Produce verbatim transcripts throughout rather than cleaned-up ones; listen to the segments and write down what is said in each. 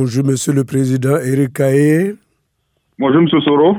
Bonjour, Monsieur le Président Éric Kaye. Bonjour, M. Soro.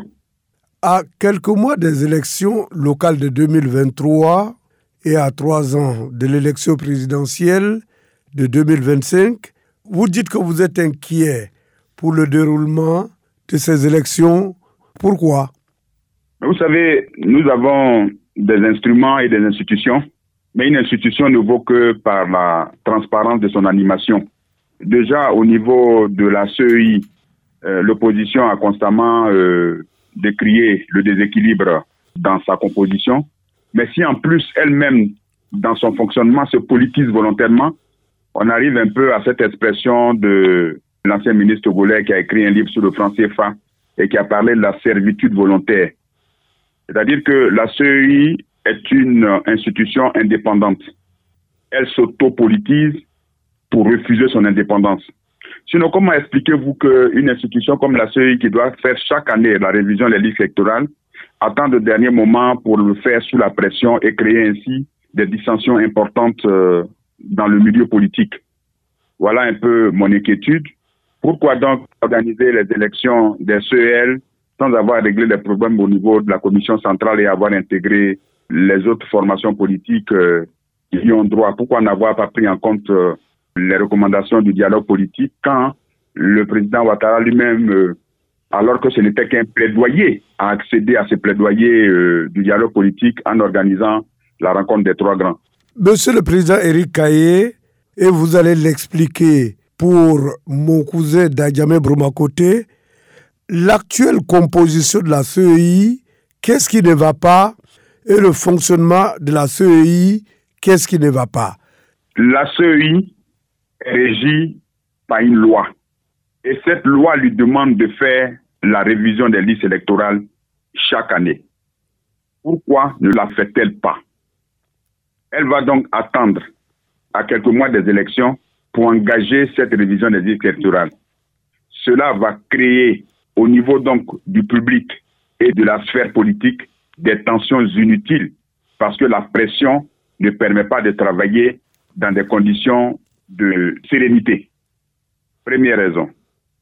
À quelques mois des élections locales de deux mille vingt-trois et à trois ans de l'élection présidentielle de deux mille vingt-cinq, vous dites que vous êtes inquiet pour le déroulement de ces élections. Pourquoi? Vous savez, nous avons des instruments et des institutions, mais une institution ne vaut que par la transparence de son animation. Déjà, au niveau de la C E I, euh, l'opposition a constamment euh, décrié le déséquilibre dans sa composition. Mais si en plus elle-même, dans son fonctionnement, se politise volontairement, on arrive un peu à cette expression de l'ancien ministre togolais qui a écrit un livre sur le franc C F A et qui a parlé de la servitude volontaire. C'est-à-dire que la C E I est une institution indépendante. Elle s'auto-politise pour refuser son indépendance. Sinon, comment expliquez-vous qu'une institution comme la C E I, qui doit faire chaque année la révision des listes électorales, attend le dernier moment pour le faire sous la pression et créer ainsi des dissensions importantes euh, dans le milieu politique? Voilà un peu mon inquiétude. Pourquoi donc organiser les élections des C E L sans avoir réglé les problèmes au niveau de la commission centrale et avoir intégré les autres formations politiques euh, qui y ont droit? Pourquoi n'avoir pas pris en compte euh, les recommandations du dialogue politique quand le président Ouattara lui-même, euh, alors que ce n'était qu'un plaidoyer, a accédé à ce plaidoyer euh, du dialogue politique en organisant la rencontre des trois grands? Monsieur le Président Éric Kaye, et vous allez l'expliquer pour mon cousin Dajame Brumakote, l'actuelle composition de la C E I, qu'est-ce qui ne va pas? Et le fonctionnement de la C E I, qu'est-ce qui ne va pas? La C E I est régie par une loi. Et cette loi lui demande de faire la révision des listes électorales chaque année. Pourquoi ne la fait-elle pas? Elle va donc attendre à quelques mois des élections pour engager cette révision des listes électorales. Cela va créer au niveau donc du public et de la sphère politique des tensions inutiles parce que la pression ne permet pas de travailler dans des conditions de sérénité. Première raison.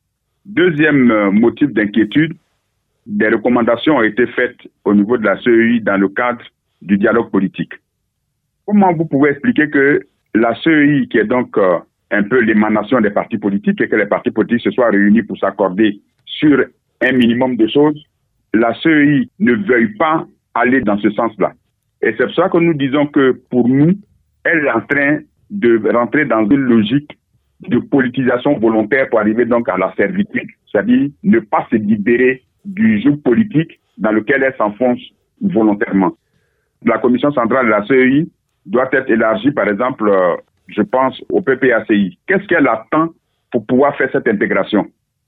Deuxième motif d'inquiétude, des recommandations ont été faites au niveau de la C E I dans le cadre du dialogue politique. Comment vous pouvez expliquer que la C E I, qui est donc euh, un peu l'émanation des partis politiques, et que les partis politiques se soient réunis pour s'accorder sur un minimum de choses, la C E I ne veuille pas aller dans ce sens-là? Et c'est pour ça que nous disons que pour nous, elle est en train de rentrer dans une logique de politisation volontaire pour arriver donc à la servitude, c'est-à-dire ne pas se libérer du jeu politique dans lequel elle s'enfonce volontairement. La commission centrale de la C E I doit être élargie, par exemple, euh, je pense, au P P A C I. Qu'est-ce qu'elle attend pour pouvoir faire cette intégration?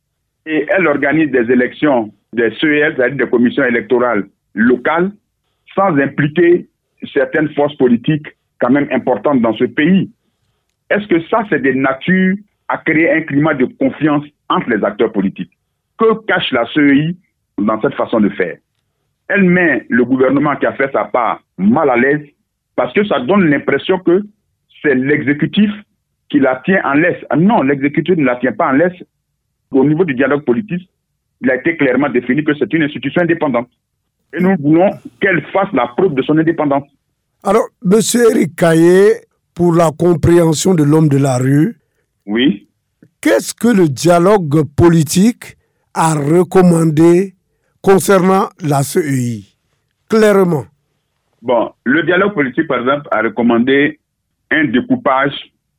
Et elle organise des élections des C E L, c'est-à-dire des commissions électorales locales, sans impliquer certaines forces politiques quand même importantes dans ce pays. Est-ce que ça, c'est de nature à créer un climat de confiance entre les acteurs politiques? Que cache la C E I dans cette façon de faire? Elle met le gouvernement qui a fait sa part mal à l'aise parce que ça donne l'impression que c'est l'exécutif qui la tient en laisse. Non, l'exécutif ne la tient pas en laisse. Au niveau du dialogue politique, il a été clairement défini que c'est une institution indépendante. Et nous voulons qu'elle fasse la preuve de son indépendance. Alors, M. Éric Kaye, pour la compréhension de l'homme de la rue, oui. Qu'est-ce que le dialogue politique a recommandé concernant la C E I? Clairement. Bon, le dialogue politique, par exemple, a recommandé un découpage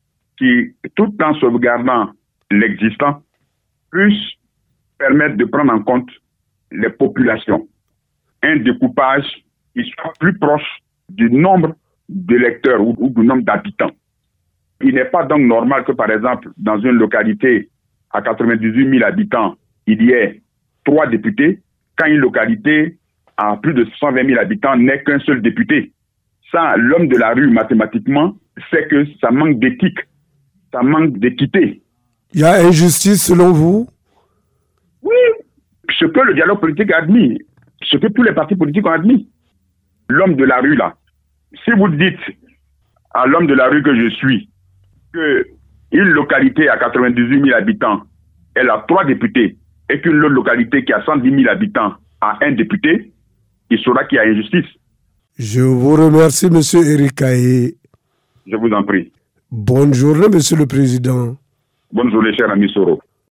qui, tout en sauvegardant l'existant, puisse permettre de prendre en compte les populations. Un découpage qui soit plus proche du nombre d'électeurs ou, ou du nombre d'habitants. Il n'est pas donc normal que, par exemple, dans une localité à quatre-vingt-dix-huit mille habitants, il y ait trois députés, quand une localité à plus de cent vingt mille habitants n'ait qu'un seul député. Ça, l'homme de la rue, mathématiquement, sait que ça manque d'éthique, ça manque d'équité. Il y a injustice selon vous? Oui, ce que le dialogue politique a admis, ce que tous les partis politiques ont admis. L'homme de la rue, là, si vous dites à l'homme de la rue que je suis, qu'une localité à quatre-vingt-dix-huit mille habitants elle a trois députés et qu'une autre localité qui a cent dix mille habitants a un député, il saura qu'il y a injustice. Je vous remercie, M. Éric Kaye. Je vous en prie. Bonne journée, Monsieur le Président. Bonne journée, cher ami Soro.